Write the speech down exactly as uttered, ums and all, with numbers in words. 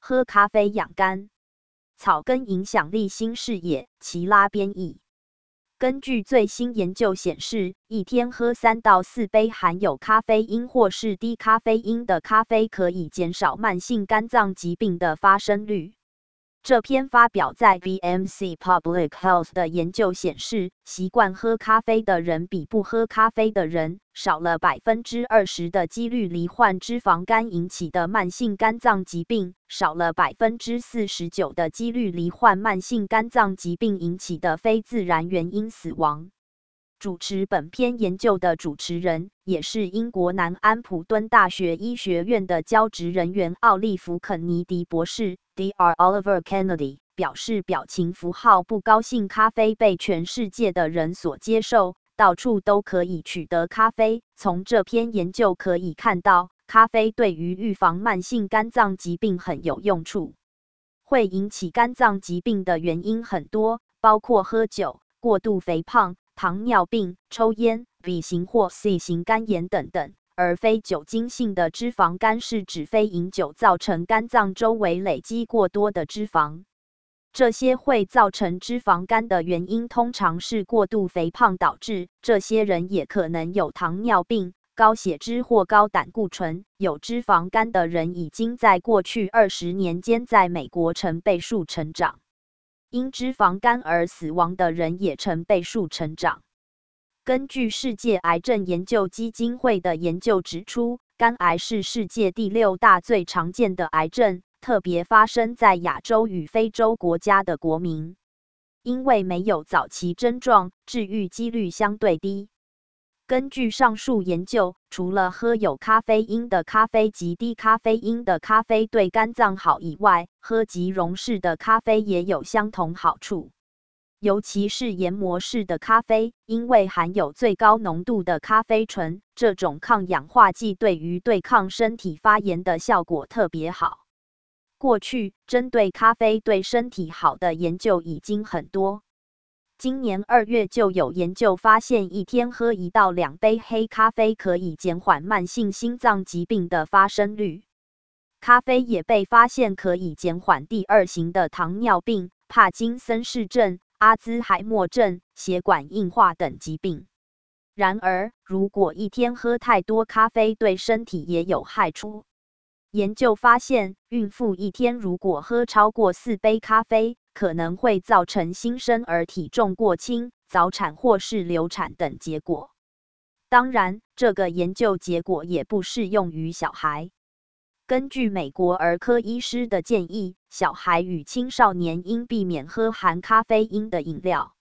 喝咖啡养肝。草根影响力新视野，齐拉编译。根据最新研究显示，一天喝三到四杯含有咖啡因或是低咖啡因的咖啡，可以减少慢性肝脏疾病的发生率。这篇发表在 B M C Public Health 的研究显示，习惯喝咖啡的人比不喝咖啡的人少了 百分之二十 的几率罹患脂肪肝引起的慢性肝脏疾病，少了 百分之四十九 的几率罹患慢性肝脏疾病引起的非自然原因死亡。主持本篇研究的主持人，也是英国南安普敦大学医学院的教职人员奥利弗·肯尼迪博士 （Doctor Oliver Kennedy） 表示，表情符号不高兴咖啡被全世界的人所接受，到处都可以取得咖啡。从这篇研究可以看到，咖啡对于预防慢性肝脏疾病很有用处。会引起肝脏疾病的原因很多，包括喝酒、过度肥胖、糖尿病、抽烟、B 型或 C 型肝炎等等，而非酒精性的脂肪肝是指非饮酒造成肝脏周围累积过多的脂肪。这些会造成脂肪肝的原因通常是过度肥胖导致，这些人也可能有糖尿病、高血脂或高胆固醇。有脂肪肝的人已经在过去二十年间在美国呈倍数成长。因脂肪肝而死亡的人也呈倍数成长。根据世界癌症研究基金会的研究指出，肝癌是世界第六大最常见的癌症，特别发生在亚洲与非洲国家的国民。因为没有早期症状，治愈几率相对低。根据上述研究，除了喝有咖啡因的咖啡及低咖啡因的咖啡对肝脏好以外，喝即溶式的咖啡也有相同好处。尤其是研磨式的咖啡，因为含有最高浓度的咖啡醇，这种抗氧化剂对于对抗身体发炎的效果特别好。过去，针对咖啡对身体好的研究已经很多。今年二月就有研究发现，一天喝一到两杯黑咖啡可以减缓慢性心脏疾病的发生率。咖啡也被发现可以减缓第二型的糖尿病、帕金森氏症、阿兹海默症、血管硬化等疾病。然而，如果一天喝太多咖啡，对身体也有害处。研究发现，孕妇一天如果喝超过四杯咖啡，可能会造成新生儿体重过轻、早产或是流产等结果。当然，这个研究结果也不适用于小孩。根据美国儿科医师的建议，小孩与青少年应避免喝含咖啡因的饮料。